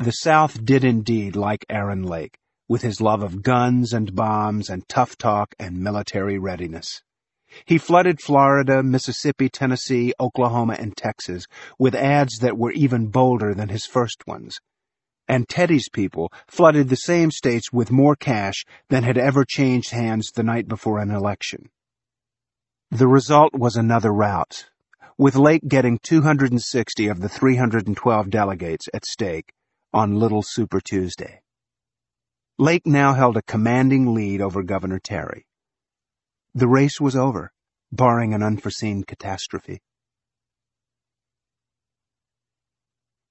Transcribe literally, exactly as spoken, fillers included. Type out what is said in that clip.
The South did indeed like Aaron Lake, with his love of guns and bombs and tough talk and military readiness. He flooded Florida, Mississippi, Tennessee, Oklahoma, and Texas with ads that were even bolder than his first ones. And Teddy's people flooded the same states with more cash than had ever changed hands the night before an election. The result was another rout, with Lake getting two hundred sixty of the three hundred twelve delegates at stake on Little Super Tuesday. Lake now held a commanding lead over Governor Terry. The race was over, barring an unforeseen catastrophe.